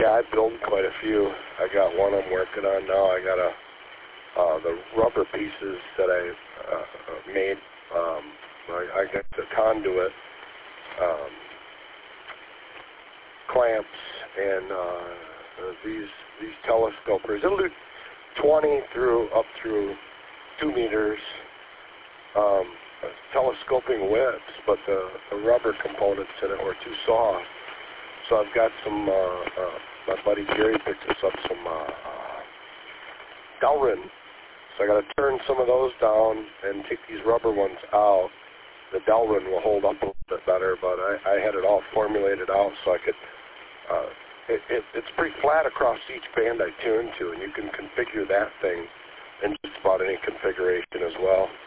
Yeah, I built quite a few. I got one I'm working on now. I got the rubber pieces that I made. I got the conduit clamps and these telescopers. It'll do 20 up through 2 meters. Telescoping whips, but the rubber components in it were too soft. So I've got some, my buddy Jerry picked us up some Delrin. So I got to turn some of those down and take these rubber ones out. The Delrin will hold up a little bit better, but I had it all formulated out so I could, it's pretty flat across each band I tune to, and you can configure that thing in just about any configuration as well.